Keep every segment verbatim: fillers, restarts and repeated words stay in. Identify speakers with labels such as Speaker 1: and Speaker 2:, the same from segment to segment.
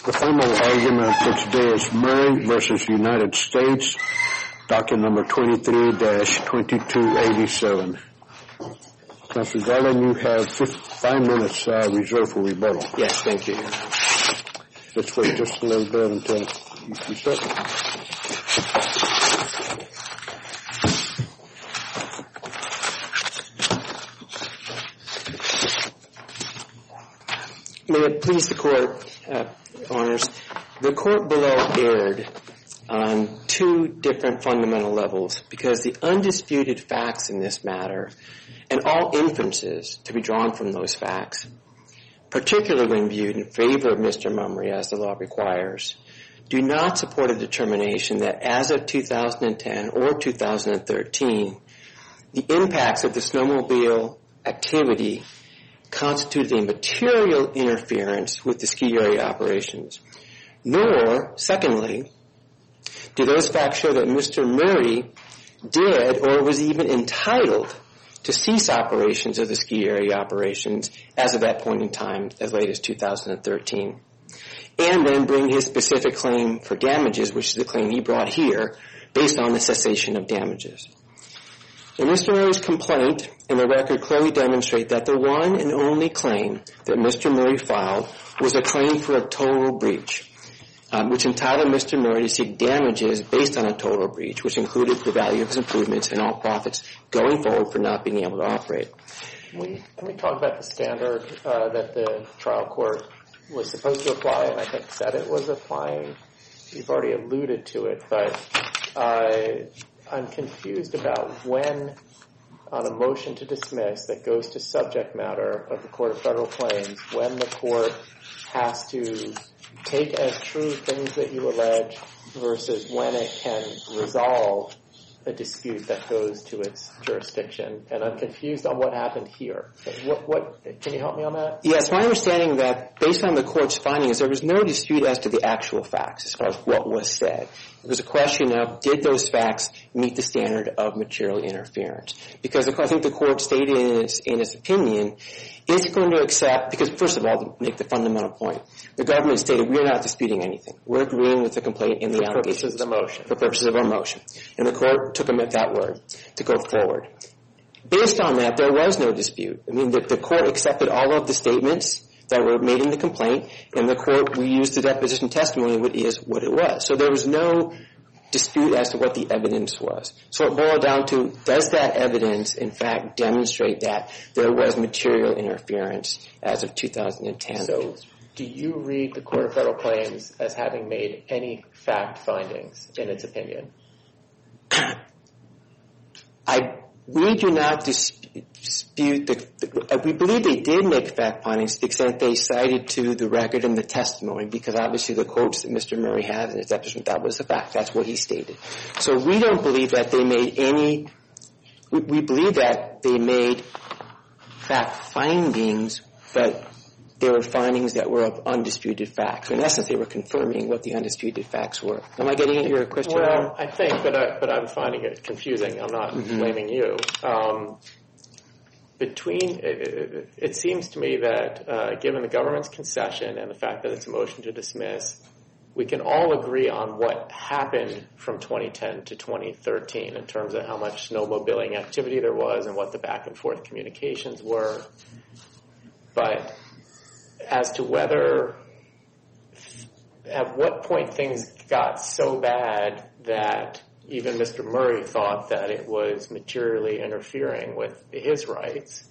Speaker 1: The final argument for today is Murray versus United States, docket number twenty-three dash twenty-two eighty-seven. Councilor Garland, you have five minutes uh, reserved for rebuttal.
Speaker 2: Yes, thank you.
Speaker 1: Let's wait just a little bit until you start.
Speaker 2: May it please the Court, uh, Honors, the Court below erred on two different fundamental levels because the undisputed facts in this matter and all inferences to be drawn from those facts, particularly when viewed in favor of Mister Mummery as the law requires, do not support a determination that as of two thousand ten or two thousand thirteen, the impacts of the snowmobile activity constituted a material interference with the ski area operations. Nor, secondly, do those facts show that Mister Murray did or was even entitled to cease operations of the ski area operations as of that point in time, as late as two thousand thirteen, and then bring his specific claim for damages, which is the claim he brought here, based on the cessation of damages. In Mister Murray's complaint and the record clearly demonstrate that the one and only claim that Mister Murray filed was a claim for a total breach, um, which entitled Mister Murray to seek damages based on a total breach, which included the value of his improvements and all profits going forward for not being able to operate.
Speaker 3: Can we, can we talk about the standard uh, that the trial court was supposed to apply and I think said it was applying? You've already alluded to it, but uh, I'm confused about when, on a motion to dismiss that goes to subject matter of the Court of Federal Claims, when the court has to take as true things that you allege versus when it can resolve a dispute that goes to its jurisdiction. And I'm confused on what happened here. What, what, can you help me on that?
Speaker 2: Yes, my understanding that based on the court's findings, there was no dispute as to the actual facts as far as what was said. It was a question of, did those facts meet the standard of material interference? Because I think the court stated in its, in its opinion, it's going to accept, because first of all, to make the fundamental point, the government stated we are not disputing anything. We're agreeing with the complaint and the
Speaker 3: for
Speaker 2: allegations.
Speaker 3: For purposes of the motion.
Speaker 2: For purposes of our motion. And the court took them at that word to go forward. Based on that, there was no dispute. I mean, the, the court accepted all of the statements that were made in the complaint, and the court, we used the deposition testimony, what is what it was. So there was no dispute as to what the evidence was. So it boiled down to, does that evidence, in fact, demonstrate that there was material interference as of two thousand ten?
Speaker 3: So do you read the Court of Federal Claims as having made any fact findings in its opinion?
Speaker 2: I we do not dispute the, the we believe they did make fact findings to the extent they cited to the record and the testimony, because obviously the quotes that Mister Murray has in his deposition, that was the fact. That's what he stated. So we don't believe that they made any we, we believe that they made fact findings, but they were findings that were of undisputed facts. In essence, they were confirming what the undisputed facts were. Am I getting at your question?
Speaker 3: Well, I think, but, I, but I'm finding it confusing. I'm not mm-hmm. blaming you. Um, between, it, it seems to me that uh, given the government's concession and the fact that it's a motion to dismiss, we can all agree on what happened from twenty ten to twenty thirteen in terms of how much snowmobiling activity there was and what the back and forth communications were. But as to whether, at what point things got so bad that even Mister Murray thought that it was materially interfering with his rights,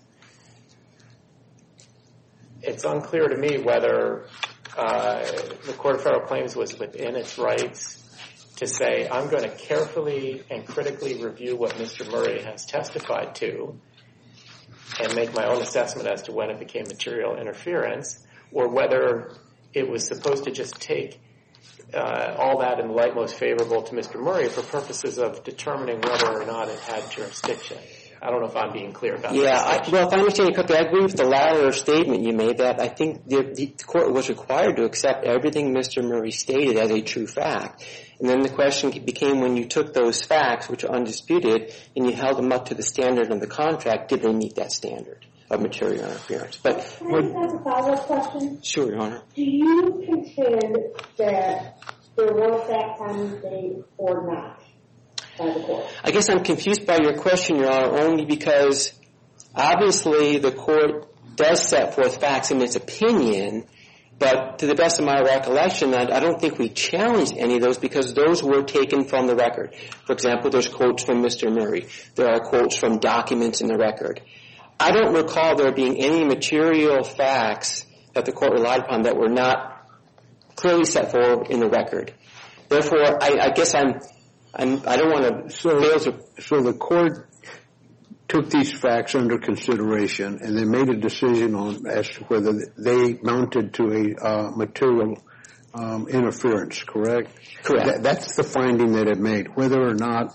Speaker 3: it's unclear to me whether uh, the Court of Federal Claims was within its rights to say, I'm going to carefully and critically review what Mister Murray has testified to and make my own assessment as to when it became material interference, or whether it was supposed to just take uh, all that in the light most favorable to Mister Murray for purposes of determining whether or not it had jurisdiction. I don't know if I'm being clear about that.
Speaker 2: Yeah, I, well, if I understand you correctly, I agree with the latter statement you made, that I think the, the court was required to accept everything Mister Murray stated as a true fact. And then the question became, when you took those facts, which are undisputed, and you held them up to the standard of the contract, did they meet that standard? of material interference. But
Speaker 4: Can I just ask a follow-up question?
Speaker 2: Sure, Your Honor.
Speaker 4: Do you contend that there were fact-finding made or not by the court?
Speaker 2: I guess I'm confused by your question, Your Honor, only because obviously the court does set forth facts in its opinion, but to the best of my recollection, I, I don't think we challenged any of those because those were taken from the record. For example, there's quotes from Mister Murray. There are quotes from documents in the record. I don't recall there being any material facts that the court relied upon that were not clearly set forward in the record. Therefore, I, I guess I'm, I'm, I don't want to
Speaker 1: so,
Speaker 2: fail to...
Speaker 1: So the court took these facts under consideration and they made a decision on as to whether they mounted to a uh, material um, interference, correct?
Speaker 2: Correct.
Speaker 1: That, that's the finding that it made, whether or not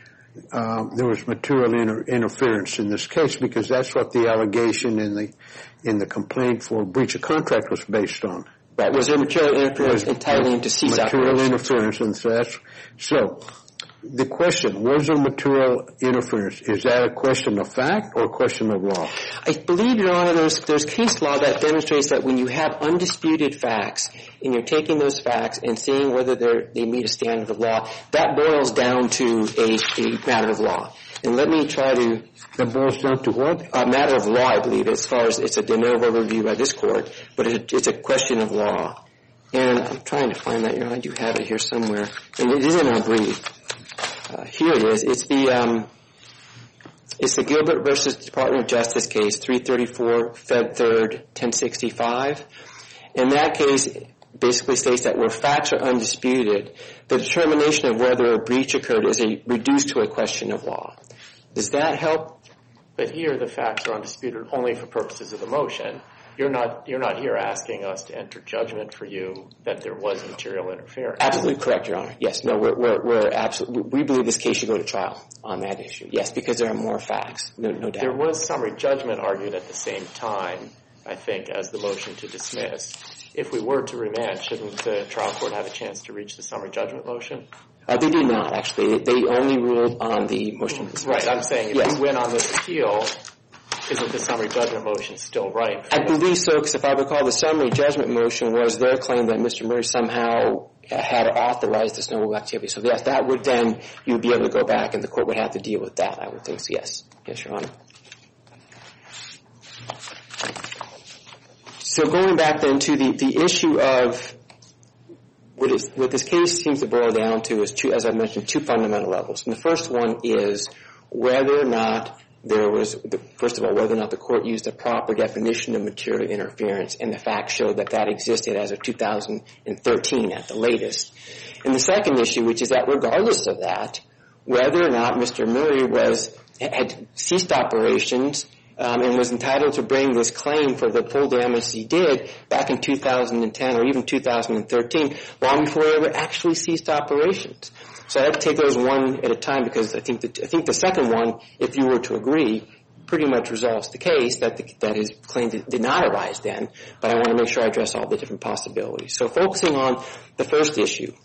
Speaker 1: um, there was material inter- interference in this case, because that's what the allegation in the in the complaint for breach of contract was based on.
Speaker 2: Right. Was there material interference entitling to cease
Speaker 1: material
Speaker 2: operation?
Speaker 1: interference, and so that's so. The question, was there material interference? Is that a question of fact or a question of law?
Speaker 2: I believe, Your Honor, there's, there's case law that demonstrates that when you have undisputed facts and you're taking those facts and seeing whether they're, they meet a standard of law, that boils down to a, a matter of law. And let me try to...
Speaker 1: That boils down to what?
Speaker 2: A matter of law, I believe, as far as it's a de novo review by this court, but it, it's a question of law. And I'm trying to find that, Your Honor. I do have it here somewhere. And it is in our brief. Uh, here it is. It's the um, it's the Gilbert versus Department of Justice case, three thirty-four Fed Third, ten sixty-five. And that case basically states that where facts are undisputed, the determination of whether a breach occurred is a, reduced to a question of law. Does that help?
Speaker 3: But here the facts are undisputed only for purposes of the motion. You're not you're not here asking us to enter judgment for you that there was material interference.
Speaker 2: Absolutely correct, Your Honor. Yes, no, we're we're, we're absolutely we believe this case should go to trial on that issue. Yes, because there are more facts, no, no doubt.
Speaker 3: There was summary judgment argued at the same time, I think, as the motion to dismiss. If we were to remand, shouldn't the trial court have a chance to reach the summary judgment motion?
Speaker 2: Uh, they did not, actually. They only ruled on the motion to dismiss.
Speaker 3: Right. I'm saying if
Speaker 2: yes.
Speaker 3: we win on this appeal, isn't the summary judgment motion still right?
Speaker 2: I believe so, because if I recall, the summary judgment motion was their claim that Mister Murray somehow had authorized the snowball activity. So, yes, that would then, you would be able to go back and the court would have to deal with that, I would think. So, yes. Yes, Your Honor. So going back then to the, the issue of what, is, what this case seems to boil down to is, two, as I mentioned, two fundamental levels. And the first one is whether or not there was, the, first of all, whether or not the court used a proper definition of material interference, and the facts showed that that existed as of two thousand thirteen at the latest. And the second issue, which is that regardless of that, whether or not Mister Murray was had ceased operations um, and was entitled to bring this claim for the full damage he did back in two thousand ten or even two thousand thirteen, long before he ever actually ceased operations. So I have to take those one at a time because I think that, I think the second one, if you were to agree, pretty much resolves the case that the, that his claim did, did not arise then, but I want to make sure I address all the different possibilities. So focusing on the first issue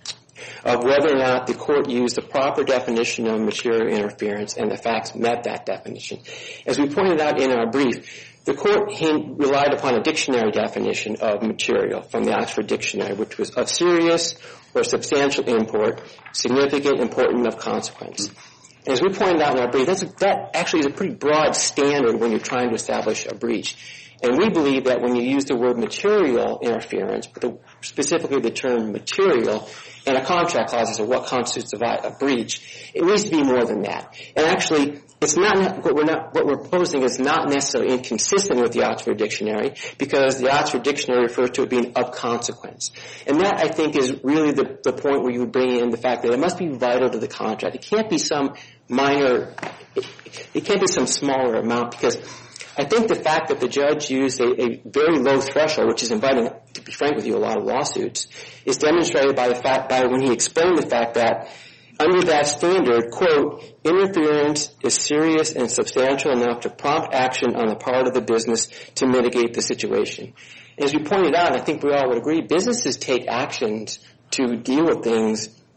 Speaker 2: of whether or not the court used the proper definition of material interference and the facts met that definition. As we pointed out in our brief, the court relied upon a dictionary definition of material from the Oxford Dictionary, which was of serious or substantial import, significant, important, of consequence. And as we pointed out in our brief, that's a, that actually is a pretty broad standard when you're trying to establish a breach. And we believe that when you use the word material interference, but the, specifically the term material, and a contract clause as to what constitutes a, a breach, it needs to be more than that. And actually, it's not what we're not what we're proposing is not necessarily inconsistent with the Oxford Dictionary, because the Oxford Dictionary refers to it being of consequence. And that, I think, is really the, the point where you would bring in the fact that it must be vital to the contract. It can't be some minor, it, it can't be some smaller amount, because I think the fact that the judge used a, a very low threshold, which is inviting, to be frank with you, a lot of lawsuits, is demonstrated by the fact, by when he explained the fact that under that standard, quote, interference is serious and substantial enough to prompt action on the part of the business to mitigate the situation. As you pointed out, and I think we all would agree, businesses take actions to deal with things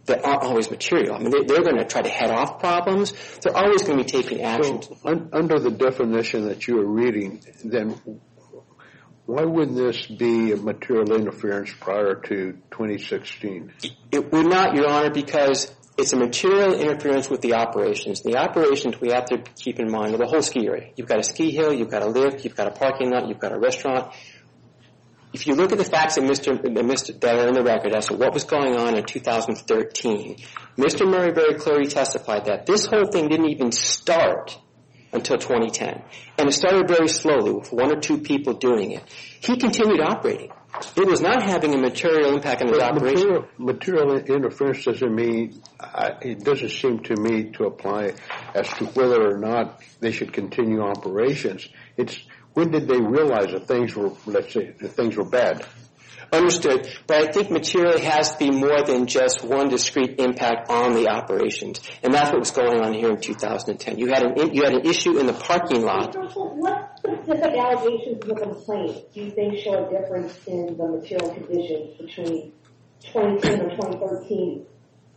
Speaker 2: that aren't always material. I mean, they, they're going to try to head off problems. They're always going to be taking action.
Speaker 1: So, un, under the definition that you are reading, then why wouldn't this be a material interference prior to twenty sixteen?
Speaker 2: It would not, Your Honor, because it's a material interference with the operations. The operations we have to keep in mind are the whole ski area. You've got a ski hill, you've got a lift, you've got a parking lot, you've got a restaurant. If you look at the facts that, Mister that are in the record as to what was going on in two thousand thirteen, Mister Murray very clearly testified that this whole thing didn't even start until twenty ten. And it started very slowly with one or two people doing it. He continued operating. It was not having a material impact on his
Speaker 1: but
Speaker 2: operation.
Speaker 1: Material, material interference doesn't mean, uh, it doesn't seem to me to apply as to whether or not they should continue operations. It's when did they realize that things were, let's say, that things were bad?
Speaker 2: Understood. But I think material has to be more than just one discrete impact on the operations. And that's what was going on here in two thousand ten. You had an, you had an issue in the parking lot.
Speaker 4: What specific allegations in the complaint do you think show a difference in the material conditions between twenty ten and twenty thirteen?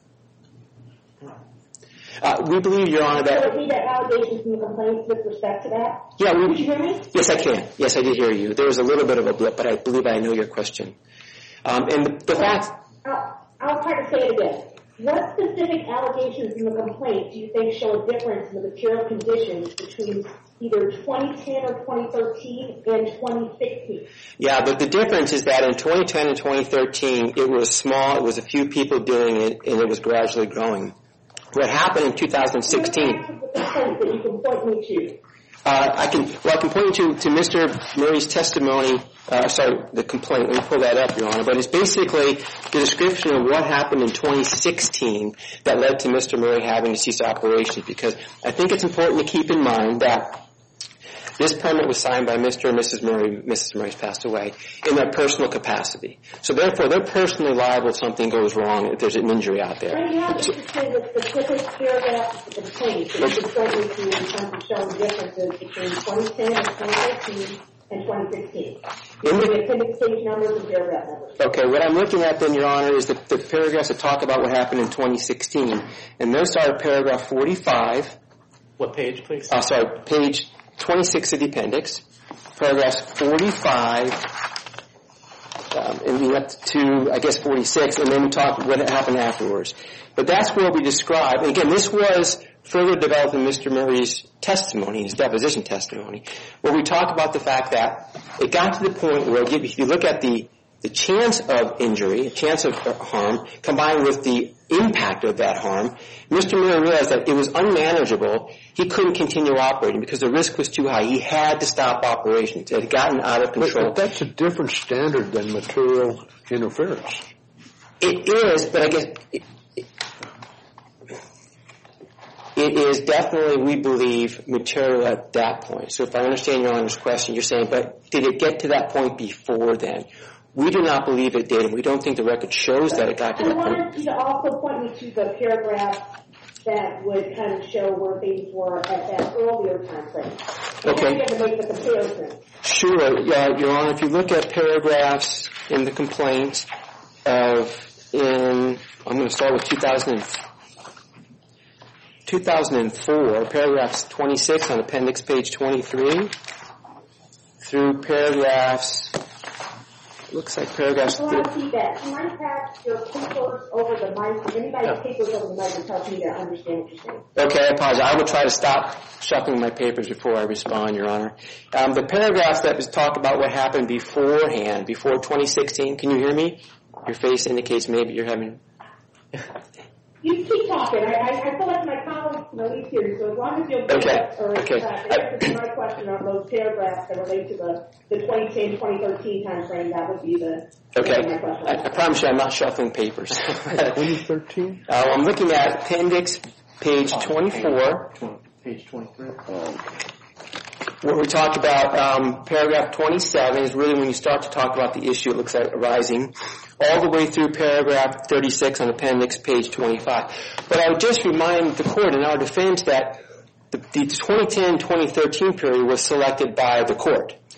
Speaker 2: Uh, we believe, Your Honor, that...
Speaker 4: So repeat that allegations in the complaint with respect to that?
Speaker 2: Yeah, we...
Speaker 4: Did you hear me?
Speaker 2: Yes, I can. Yes, I did hear you. There was a little bit of a blip, but I believe I know your question. Um, and the, the fact...
Speaker 4: I'll, I'll try to say it again. What specific allegations in the complaint do you think show a difference in the material conditions between either twenty ten or twenty thirteen and twenty sixteen?
Speaker 2: Yeah, but the difference is that in twenty ten and twenty thirteen, it was small, it was a few people doing it, and it was gradually growing. What happened in two thousand sixteen...
Speaker 4: That you can point me to.
Speaker 2: Uh, I can, well, I can point you to, to Mister Murray's testimony, uh, sorry, the complaint. Let me pull that up, Your Honor. But it's basically the description of what happened in twenty sixteen that led to Mister Murray having to cease operations, because I think it's important to keep in mind that this permit was signed by Mister and Missus Murray. Missus Murray's passed away in their personal capacity. So therefore, they're personally liable if something goes wrong, if there's an injury out there.
Speaker 4: But you have to say the specific paragraph of the complaint that you can point me to in terms of showing differences between twenty ten and twenty thirteen and twenty sixteen. In the appendix page numbers and paragraph numbers.
Speaker 2: Okay, what I'm looking at then, Your Honor, is the, the paragraphs that talk about what happened in twenty sixteen. And those are paragraph forty-five.
Speaker 3: What page, please?
Speaker 2: Uh, sorry, page twenty-six of the appendix, paragraphs forty-five, um, and we went to, I guess, forty-six, and then we talk what happened afterwards. But that's where we describe, and again, this was further developed in Mister Murray's testimony, his deposition testimony, where we talk about the fact that it got to the point where, if you look at the, the chance of injury, a chance of harm, combined with the impact of that harm, Mister Murray realized that it was unmanageable. He couldn't continue operating because the risk was too high. He had to stop operations. It had gotten out of control.
Speaker 1: But that's a different standard than material interference.
Speaker 2: It is, but I guess it, it, it is definitely, we believe, material at that point. So if I understand Your Honor's question, you're saying, but did it get to that point before then? We do not believe it did, and we don't think the record shows that it got to that point.
Speaker 4: I wanted you to also point me to the paragraph that would kind of show where things were at that earlier time frame.
Speaker 2: Okay.
Speaker 4: You have to make the comparison.
Speaker 2: Sure, yeah, Your Honor. If you look at paragraphs in the complaint of, in, I'm going to start with two thousand, two thousand four, paragraphs twenty-six on appendix page twenty-three, through paragraphs, looks like paragraphs...
Speaker 4: I want to see that. Can I pass your papers over the mic? If anybody has papers over the mic, it helps me to understand what you're saying.
Speaker 2: Okay, I apologize. I will try to stop shuffling my papers before I respond, Your Honor. Um, the paragraphs that was talk about what happened beforehand, before twenty sixteen, can you hear me? Your face indicates maybe you're having...
Speaker 4: You keep talking. I, I, I feel like my colleagues know these here, so as long as you'll give
Speaker 2: okay.
Speaker 4: us or
Speaker 2: okay.
Speaker 4: uh, answer to my question on those paragraphs that relate to the, the twenty ten twenty thirteen time frame, that would be the...
Speaker 2: Okay.
Speaker 4: My question.
Speaker 2: I, I promise you I'm not shuffling papers.
Speaker 1: twenty thirteen?
Speaker 2: Uh, I'm looking at appendix page twenty-four.
Speaker 3: Page twenty-three.
Speaker 1: Um,
Speaker 2: Where we talk about um, paragraph twenty-seven is really when you start to talk about the issue it looks like arising, all the way through paragraph thirty-six on appendix page twenty-five. But I would just remind the court in our defense that the, the twenty ten twenty thirteen period was selected by the court.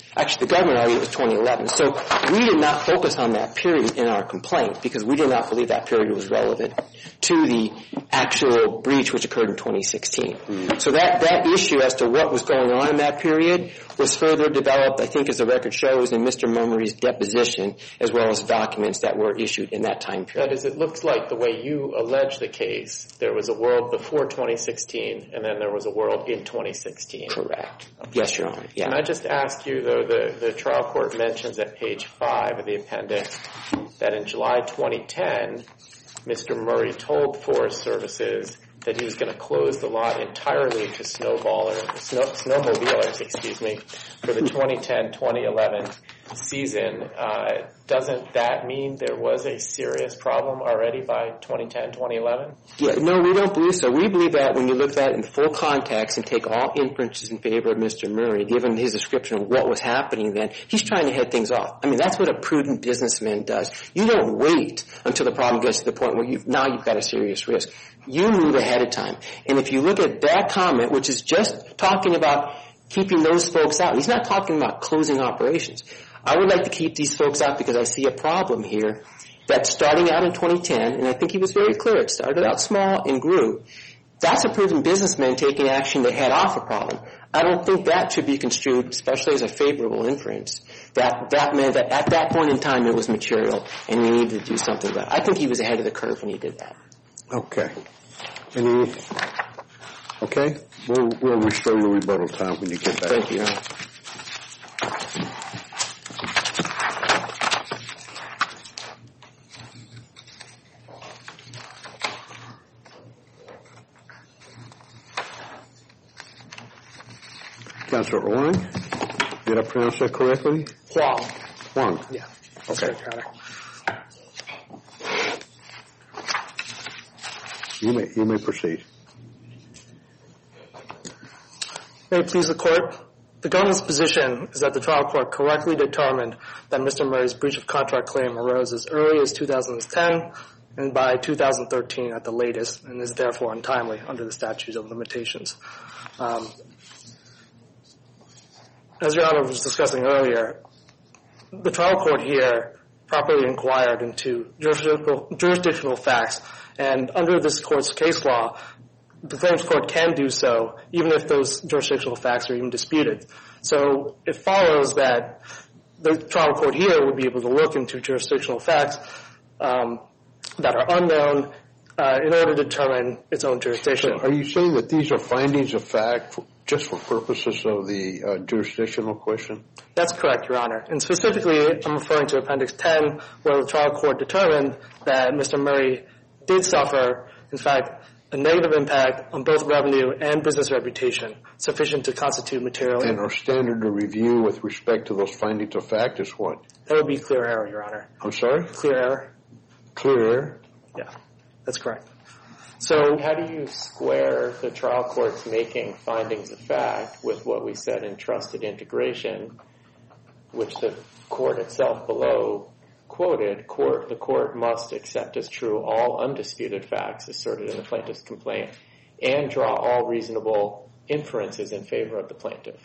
Speaker 2: Actually, the government argued it was twenty eleven. So we did not focus on that period in our complaint because we did not believe that period was relevant to the actual breach which occurred in twenty sixteen. Mm. So that, that issue as to what was going on in that period was further developed, I think, as the record shows, in Mister Murmury's deposition, as well as documents that were issued in that time period.
Speaker 3: That is, it looks like the way you allege the case, there was a world before twenty sixteen, and then there was a world in twenty sixteen.
Speaker 2: Correct. Okay. Yes, Your Honor. Yeah.
Speaker 3: Can I just ask you, though, the, the trial court mentions at page five of the appendix that in July twenty ten, Mister Murray told Forest Services that he was going to close the lot entirely to snowballer, snow, snowmobilers, excuse me, for the twenty ten twenty eleven season. Uh, doesn't that mean there was a serious problem already by twenty ten twenty eleven?
Speaker 2: Yeah, no, we don't believe so. We believe that when you look at it in full context and take all inferences in favor of Mister Murray, given his description of what was happening then, he's trying to head things off. I mean, that's what a prudent businessman does. You don't wait until the problem gets to the point where you now you've got a serious risk. You move ahead of time. And if you look at that comment, which is just talking about keeping those folks out, he's not talking about closing operations. I would like to keep these folks out because I see a problem here that starting out in twenty ten, and I think he was very clear, it started out small and grew. That's a prudent businessman taking action to head off a problem. I don't think that should be construed, especially as a favorable inference, that that meant that at that point in time it was material and we needed to do something about it. I think he was ahead of the curve when he did that.
Speaker 1: Okay. Any? Okay. We'll, we'll restore your rebuttal time when you get back.
Speaker 2: Thank you, Your Honor.
Speaker 1: Councilor Huang, did I pronounce that correctly?
Speaker 5: Huang.
Speaker 1: Huang.
Speaker 5: Yeah.
Speaker 1: Okay.
Speaker 5: Your Honor.
Speaker 1: You may, you may proceed.
Speaker 5: May it please the Court, the government's position is that the trial court correctly determined that Mister Murray's breach of contract claim arose as early as two thousand ten and by two thousand thirteen at the latest, and is therefore untimely under the statute of limitations. Um, as Your Honor was discussing earlier, the trial court here properly inquired into jurisdictional, jurisdictional facts, and under this court's case law, the claims court can do so even if those jurisdictional facts are even disputed. So it follows that the trial court here would be able to look into jurisdictional facts um, that are unknown uh, in order to determine its own jurisdiction.
Speaker 1: So are you saying that these are findings of fact for, just for purposes of the uh, jurisdictional question?
Speaker 5: That's correct, Your Honor. And specifically, I'm referring to Appendix ten, where the trial court determined that Mister Murray did suffer, in fact, a negative impact on both revenue and business reputation, sufficient to constitute material.
Speaker 1: And our standard of review with respect to those findings of fact is what?
Speaker 5: That would be clear error, Your Honor.
Speaker 1: I'm sorry?
Speaker 5: Clear error.
Speaker 1: Clear error?
Speaker 5: Yeah, that's correct. So
Speaker 3: how do you square the trial court's making findings of fact with what we said in trusted integration, which the court itself below quoted, court, the court must accept as true all undisputed facts asserted in the plaintiff's complaint and draw all reasonable inferences in favor of the plaintiff?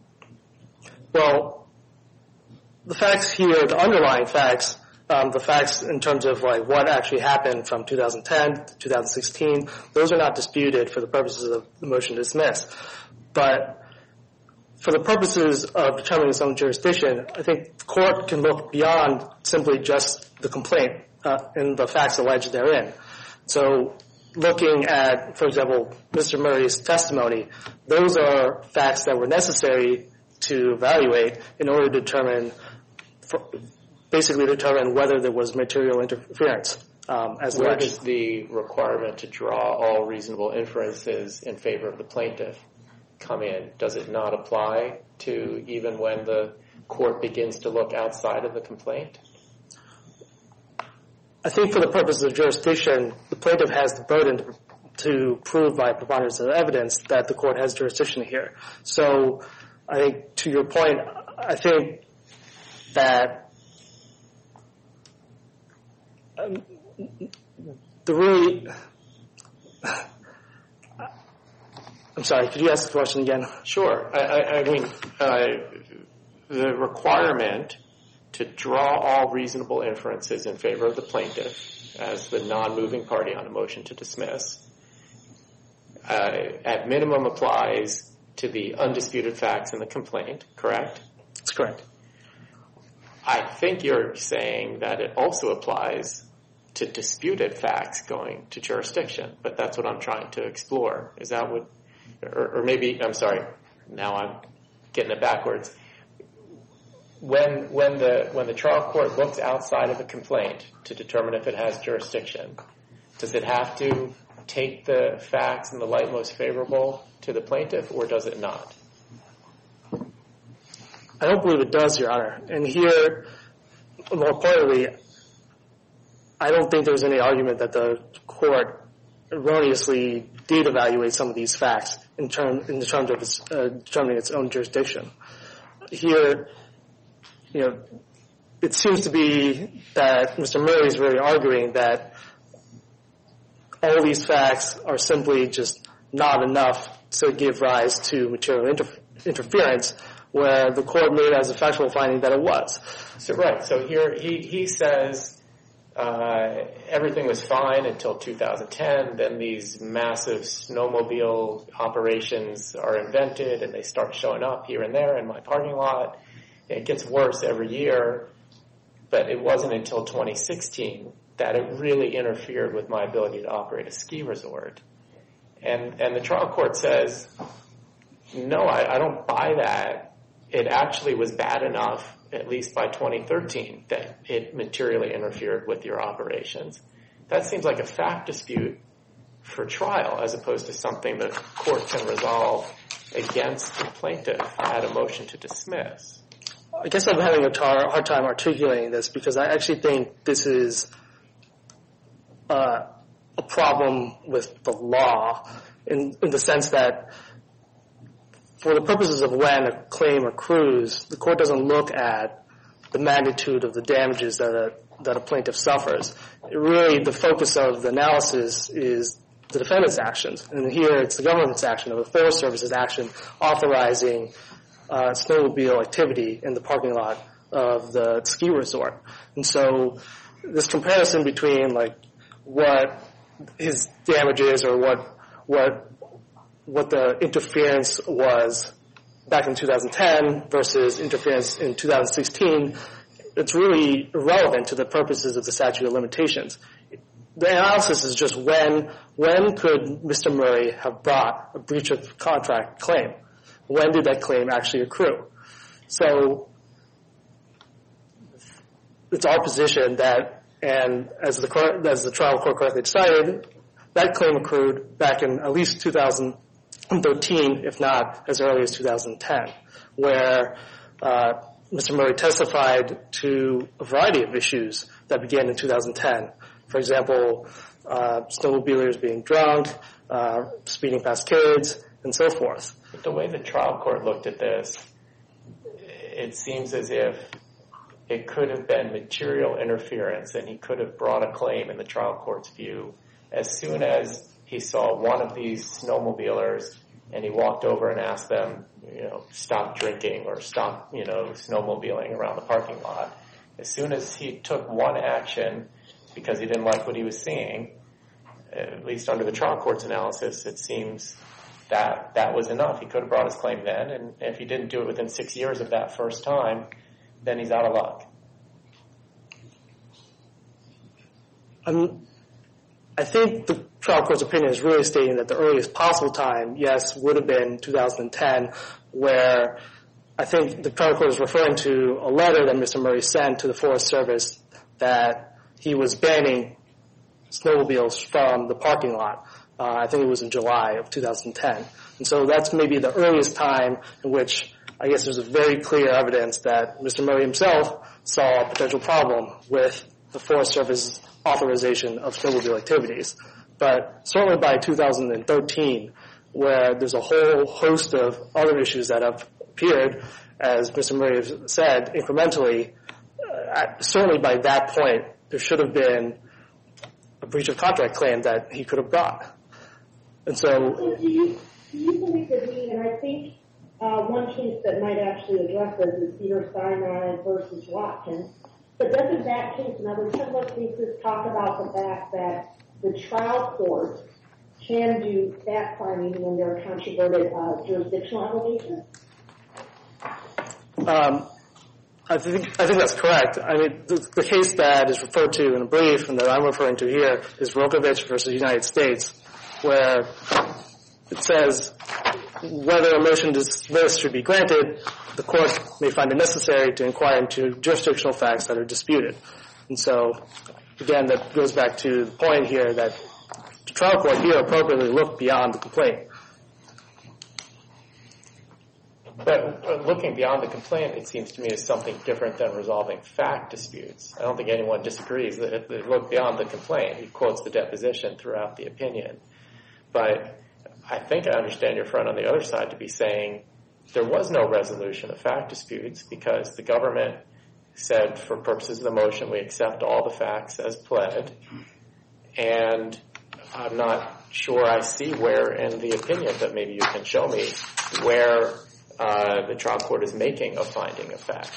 Speaker 5: Well, the facts here, the underlying facts, um, the facts in terms of like what actually happened from two thousand ten to two thousand sixteen, those are not disputed for the purposes of the motion to dismiss. But for the purposes of determining its own jurisdiction, I think the court can look beyond simply just the complaint uh, and the facts alleged therein. So looking at, for example, Mister Murray's testimony, those are facts that were necessary to evaluate in order to determine, for, basically determine whether there was material interference. Um, as
Speaker 3: Where
Speaker 5: alleged.
Speaker 3: does the requirement to draw all reasonable inferences in favor of the plaintiff come in? Does it not apply to even when the court begins to look outside of the complaint?
Speaker 5: I think for the purposes of jurisdiction, the plaintiff has the burden to, to prove by preponderance of evidence that the court has jurisdiction here. So I think to your point, I think that um, the really... I'm sorry, could you ask the question again?
Speaker 3: Sure. I, I, I mean, uh, the requirement to draw all reasonable inferences in favor of the plaintiff as the non-moving party on a motion to dismiss, uh, at minimum applies to the undisputed facts in the complaint, correct?
Speaker 5: That's correct.
Speaker 3: I think you're saying that it also applies to disputed facts going to jurisdiction, but that's what I'm trying to explore. Is that what, or, or maybe, I'm sorry, now I'm getting it backwards. When when the when the trial court looks outside of the complaint to determine if it has jurisdiction, does it have to take the facts in the light most favorable to the plaintiff, or does it not?
Speaker 5: I don't believe it does, Your Honor. And here, more importantly, I don't think there's any argument that the court erroneously did evaluate some of these facts in, term, in terms of its, uh, determining its own jurisdiction. Here, you know, it seems to be that Mister Murray is really arguing that all these facts are simply just not enough to give rise to material inter- interference, where the court made as a factual finding that it was.
Speaker 3: So right. So here he he says uh, everything was fine until two thousand ten. Then these massive snowmobile operations are invented, and they start showing up here and there in my parking lot. It gets worse every year, but it wasn't until twenty sixteen that it really interfered with my ability to operate a ski resort. And and the trial court says, no, I, I don't buy that. It actually was bad enough, at least by twenty thirteen, that it materially interfered with your operations. That seems like a fact dispute for trial, as opposed to something the court can resolve against the plaintiff at a motion to dismiss.
Speaker 5: I guess I'm having a tar- hard time articulating this, because I actually think this is uh, a problem with the law in, in the sense that for the purposes of when a claim accrues, the court doesn't look at the magnitude of the damages that a, that a plaintiff suffers. It really, the focus of the analysis is the defendant's actions. And here it's the government's action, or the Forest Service's action, authorizing uh, snowmobile activity in the parking lot of the ski resort. And so this comparison between, like, what his damages or what what what the interference was back in two thousand ten versus interference in two thousand sixteen, it's really irrelevant to the purposes of the statute of limitations. The analysis is just when when could Mister Murray have brought a breach of contract claim? When did that claim actually accrue? So it's our position that, and as the as the trial court correctly decided, that claim accrued back in at least two thousand thirteen, if not as early as two thousand ten, where uh, Mister Murray testified to a variety of issues that began in two thousand ten. For example, uh, snowmobilers being drunk, uh, speeding past kids, and so forth.
Speaker 3: But the way the trial court looked at this, it seems as if it could have been material interference, and he could have brought a claim in the trial court's view as soon as he saw one of these snowmobilers and he walked over and asked them, you know, stop drinking or stop, you know, snowmobiling around the parking lot. As soon as he took one action because he didn't like what he was seeing, at least under the trial court's analysis, it seems that that was enough. He could have brought his claim then, and if he didn't do it within six years of that first time, then he's out of luck.
Speaker 5: Um, I think the trial court's opinion is really stating that the earliest possible time, yes, would have been two thousand ten, where I think the trial court is referring to a letter that Mister Murray sent to the Forest Service that he was banning snowmobiles from the parking lot. Uh, I think it was in July of two thousand ten. And so that's maybe the earliest time in which I guess there's a very clear evidence that Mister Murray himself saw a potential problem with the Forest Service's authorization of snowmobile activities. But certainly by two thousand thirteen, where there's a whole host of other issues that have appeared, as Mister Murray said, incrementally, uh, certainly by that point, there should have been a breach of contract claim that he could have brought. And so...
Speaker 4: so do you, do you believe that we, and I think Uh, one case that might actually address this is Cedars-Sinai versus Watkins. But doesn't that case and other similar cases talk about the fact that the trial court can do fact-finding when there are controverted uh, jurisdictional allegations?
Speaker 5: Um, I think I think that's correct. I mean, the, the case that is referred to in the brief and that I'm referring to here is Rokovich versus United States, where it says whether a motion to dismiss should be granted, the court may find it necessary to inquire into jurisdictional facts that are disputed. And so, again, that goes back to the point here that the trial court here appropriately looked beyond the complaint.
Speaker 3: But looking beyond the complaint, it seems to me, is something different than resolving fact disputes. I don't think anyone disagrees that it, it looked beyond the complaint. He quotes the deposition throughout the opinion. But I think I understand your friend on the other side to be saying there was no resolution of fact disputes because the government said, for purposes of the motion, we accept all the facts as pled. And I'm not sure I see where in the opinion, but maybe you can show me where Uh, the trial court is making a finding of fact.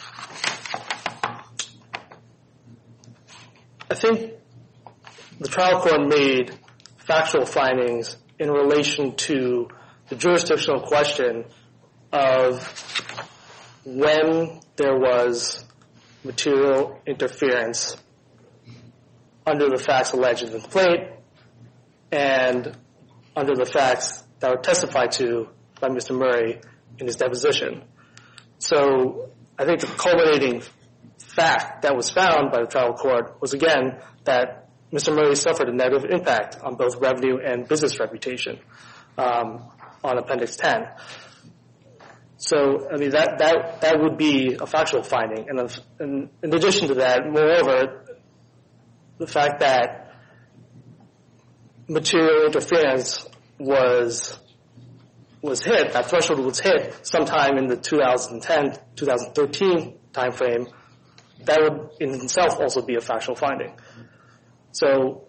Speaker 5: I think the trial court made factual findings in relation to the jurisdictional question of when there was material interference under the facts alleged in the complaint and under the facts that were testified to by Mister Murray in his deposition. So I think the culminating fact that was found by the trial court was, again, that Mister Murray suffered a negative impact on both revenue and business reputation um, on Appendix ten. So, I mean, that, that, that would be a factual finding. And, of, and in addition to that, moreover, the fact that material interference was was hit, that threshold was hit sometime in the two thousand ten, two thousand thirteen timeframe, that would in itself also be a factual finding. So,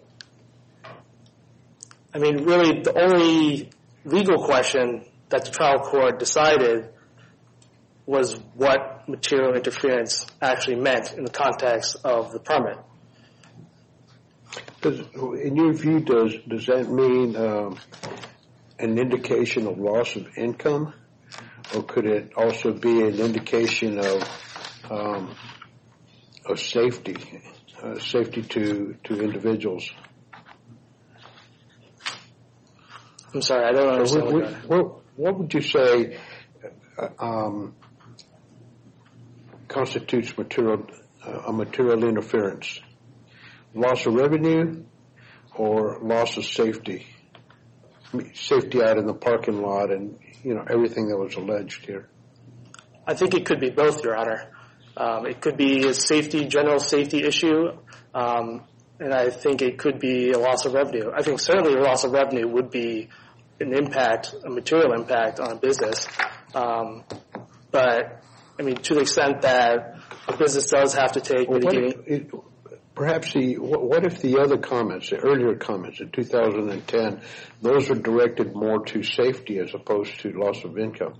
Speaker 5: I mean, really the only legal question that the trial court decided was what material interference actually meant in the context of the permit.
Speaker 1: Does, in your view, does does that mean um, an indication of loss of income, or could it also be an indication of um, of safety, uh, safety to to individuals?
Speaker 5: I'm sorry, I don't understand.
Speaker 1: What, what, what, what would you say uh, um, constitutes material uh, a material interference? Loss of revenue or loss of safety? I mean, safety out in the parking lot and, you know, everything that was alleged here.
Speaker 5: I think it could be both, Your Honor. Um, it could be a safety, general safety issue, um, and I think it could be a loss of revenue. I think certainly a loss of revenue would be an impact, a material impact on a business. Um, but, I mean, to the extent that a business does have to take
Speaker 1: well,
Speaker 5: mitigating...
Speaker 1: What if, it, perhaps the, what if the other comments, the earlier comments in two thousand ten, those were directed more to safety as opposed to loss of income?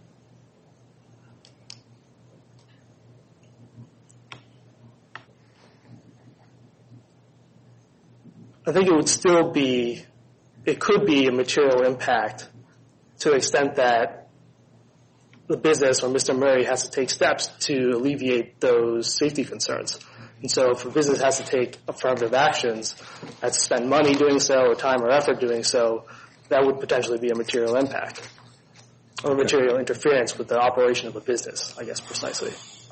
Speaker 5: I think it would still be, it could be a material impact to the extent that the business or Mister Murray has to take steps to alleviate those safety concerns. And so if a business has to take affirmative actions, has to spend money doing so or time or effort doing so, that would potentially be a material impact or material interference with the operation of a business, I guess precisely.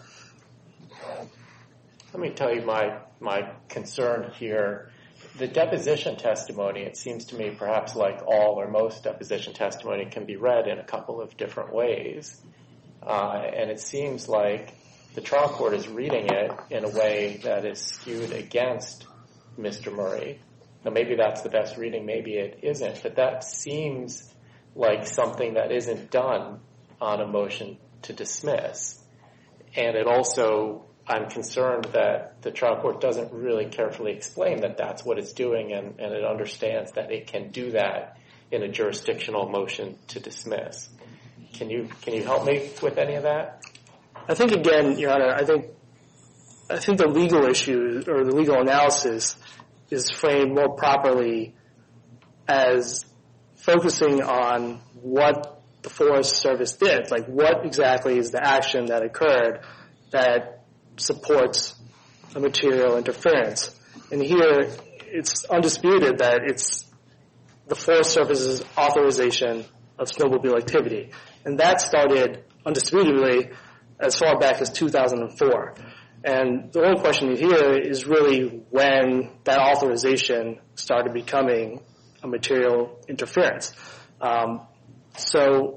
Speaker 3: Let me tell you my, my concern here. The deposition testimony, it seems to me perhaps like all or most deposition testimony can be read in a couple of different ways. Uh, and it seems like the trial court is reading it in a way that is skewed against Mister Murray. Now, maybe that's the best reading, maybe it isn't, but that seems like something that isn't done on a motion to dismiss. And it also, I'm concerned that the trial court doesn't really carefully explain that that's what it's doing, and, and it understands that it can do that in a jurisdictional motion to dismiss. Can you can you help me with any of that?
Speaker 5: I think, again, Your Honor, I think I think the legal issue or the legal analysis is framed more properly as focusing on what the Forest Service did. Like, what exactly is the action that occurred that supports a material interference? And here, it's undisputed that it's the Forest Service's authorization of snowmobile activity. And that started undisputedly as far back as two thousand four. And the only question here is really when that authorization started becoming a material interference. Um, so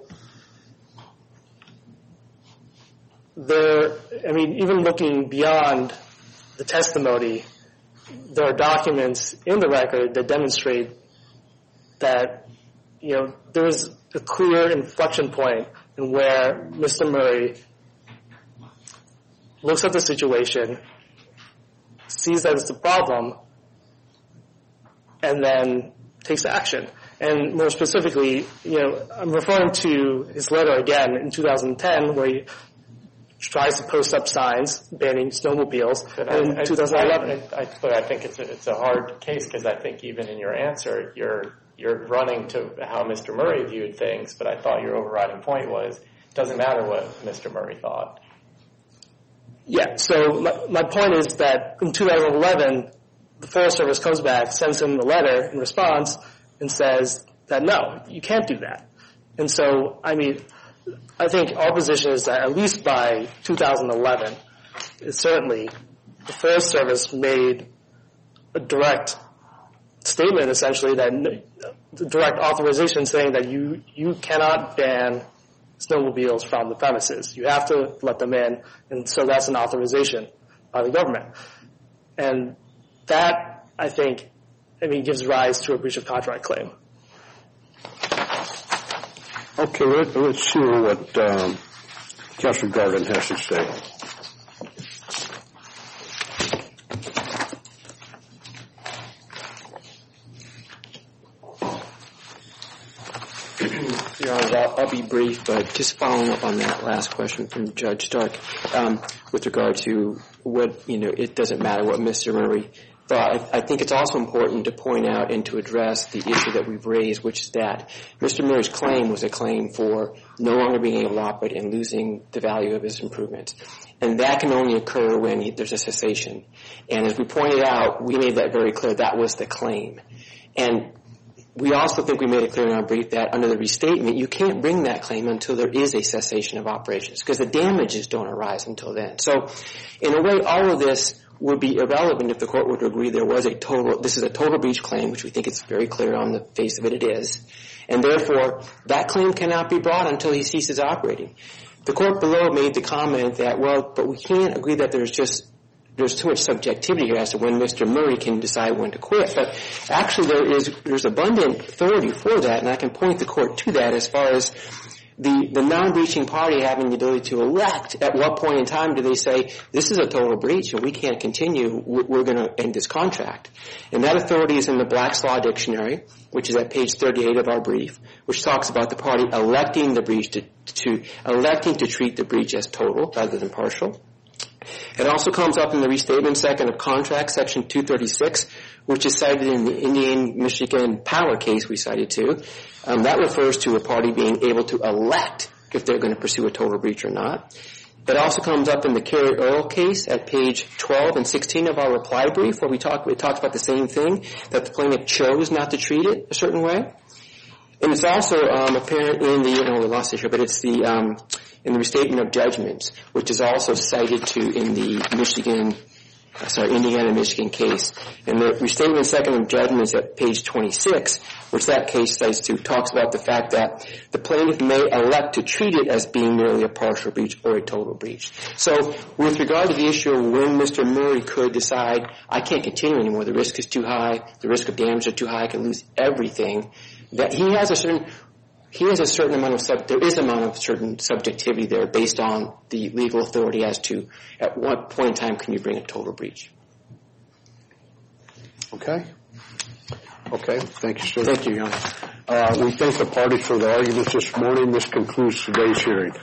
Speaker 5: there, I mean, even looking beyond the testimony, there are documents in the record that demonstrate that, you know, there is a clear inflection point in where Mister Murray looks at the situation, sees that it's a problem, and then takes action. And more specifically, you know, I'm referring to his letter again in two thousand ten where he tries to post up signs banning snowmobiles.
Speaker 3: But
Speaker 5: in
Speaker 3: I,
Speaker 5: two thousand eleven.
Speaker 3: I, I, but I think it's a, it's a hard case because I think even in your answer, you're you're running to how Mister Murray viewed things, but I thought your overriding point was it doesn't matter what Mister Murray thought.
Speaker 5: Yeah, so my, my point is that in two thousand eleven, the Forest Service comes back, sends him the letter in response, and says that no, you can't do that. And so, I mean, I think our position is that at least by two thousand eleven, it's certainly the Forest Service made a direct statement, essentially, that the direct authorization saying that you, you cannot ban snowmobiles from the premises. You have to let them in, and so that's an authorization by the government. And that, I think, I mean, gives rise to a breach of contract claim.
Speaker 1: Okay, let, let's hear what um, Councilor Garland has to say.
Speaker 2: Your Honor, I'll, I'll be brief, but just following up on that last question from Judge Stark um, with regard to what, you know, it doesn't matter what Mister Murray thought. I, I think it's also important to point out and to address the issue that we've raised, which is that Mister Murray's claim was a claim for no longer being able to operate and losing the value of his improvements. And that can only occur when he, there's a cessation. And as we pointed out, we made that very clear. That was the claim. And we also think we made it clear in our brief that under the restatement, you can't bring that claim until there is a cessation of operations because the damages don't arise until then. So in a way, all of this would be irrelevant if the court were to agree there was a total, this is a total breach claim, which we think it's very clear on the face of it, it is. And therefore, that claim cannot be brought until he ceases operating. The court below made the comment that, well, but we can't agree that there's just there's too much subjectivity here as to when Mister Murray can decide when to quit. But actually there is there's abundant authority for that, and I can point the court to that as far as the, the non-breaching party having the ability to elect at what point in time do they say, this is a total breach and we can't continue, we're going to end this contract. And that authority is in the Black's Law Dictionary, which is at page thirty-eight of our brief, which talks about the party electing the breach to, to electing to treat the breach as total rather than partial. It also comes up in the Restatement Second of Contract, Section two thirty-six, which is cited in the Indian-Michigan Power case we cited too. Um, that refers to a party being able to elect if they're going to pursue a total breach or not. It also comes up in the Kerry Earl case at page twelve and sixteen of our reply brief, where we talk, it talks about the same thing, that the plaintiff chose not to treat it a certain way. And it's also um, apparent in the, you know, we lost it here, but it's the um, in the Restatement of Judgments, which is also cited to in the Michigan, uh, sorry, Indiana-Michigan case. And the Restatement Second of Judgments at page twenty-six, which that case cites to, talks about the fact that the plaintiff may elect to treat it as being merely a partial breach or a total breach. So with regard to the issue of when Mister Murray could decide, I can't continue anymore, the risk is too high, the risk of damage are too high, I can lose everything, that he has a certain he has a certain amount of sub there is an amount of certain subjectivity there based on the legal authority as to at what point in time can you bring a total breach.
Speaker 1: Okay. Okay. Thank you, sir.
Speaker 2: Thank you, Your Honor.
Speaker 1: Uh, we thank the parties for the arguments this morning. This concludes today's hearing.